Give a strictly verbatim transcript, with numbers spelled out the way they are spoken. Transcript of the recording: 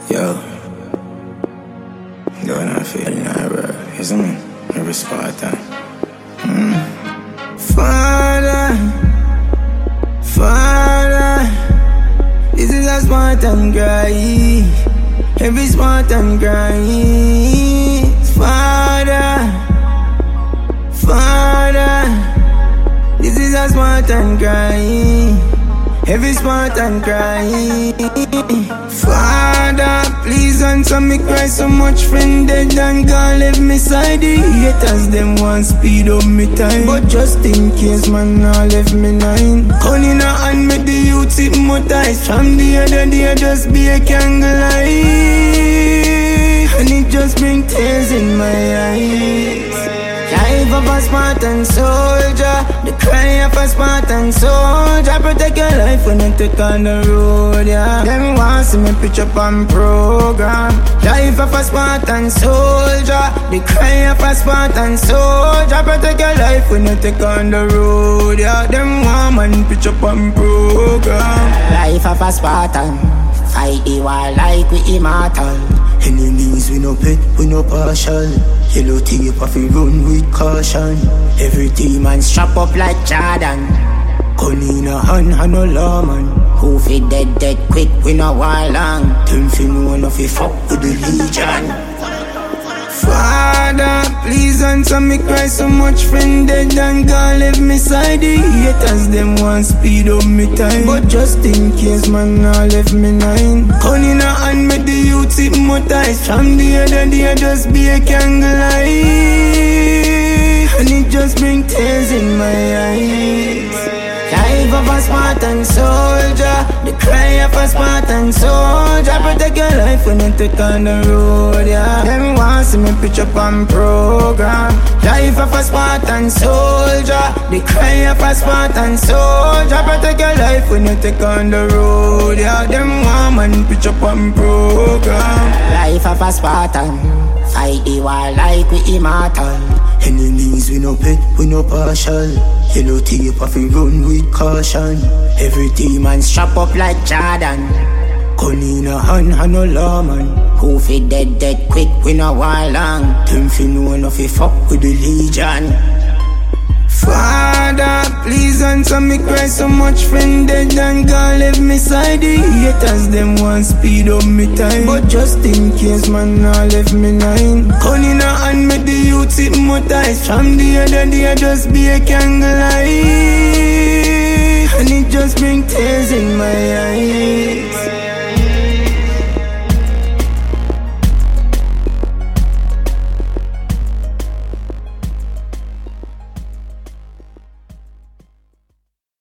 Yo, going on feeling that bro, isn't it? Every Spartan. Mm. Father, Father, this is a Spartan cry. Every Spartan cry. Father, Father, this is a Spartan cry. Every Spartan cry. Father, please answer me cry. So much friend dead and gone left me side. The haters them want speed up me time, but just in case man now left me nine. Cunning a hand make the youth hypnotize. From the other day just be a candlelight, and it just bring tears in my eyes. Life of a Spartan soldier, the cry of a Spartan soldier. Protect your life when you take on the road, yeah. Them want see me pitch up on program. Life of a Spartan soldier, the cry of a Spartan soldier. Protect your life when you take on the road, yeah. Them want man pitch up on program. Life of a Spartan, fight the war like we immortal. Enemies we no pet, we no partial. Yellow tape off we run with caution. Every demon strap up like Jordan. Gun in a hand and no lawman. Who fi dead dead quick, we no war long. Them fi know no fi fuck with the legion. Father, please answer me cry. So much friend dead and gone left me side. The haters them want speed up me time, but just in case man now left me nine. Cunning a hand make the youth hypnotize. From the other day just be a candlelight, and it just bring tears in my eyes. Life of a Spartan soldier, the cry of a Spartan soldier. Protect your life when you take on the road, yeah. Them want see me pitch up on program. Life of a Spartan soldier, the cry of a Spartan soldier. Protect your life when you take on the road, yeah. Them want man pitch up on program. Life of a Spartan, fight the war like we immortal. Enemies we no pet, we no partial. Yellow tape off we run with caution. Every demon strap up like Jordan. Gun in a hand and no lawman. Who fi dead dead quick, we no war long. Them fi know no fi fuck with the legion. Father, please answer me cry. So much friend dead and gone left me side. The haters them want speed up me time, but just in case man now left me nine. Cunning a hand make the youth hypnotize. From the other day just be a candlelight, and it just bring tears in my eyes.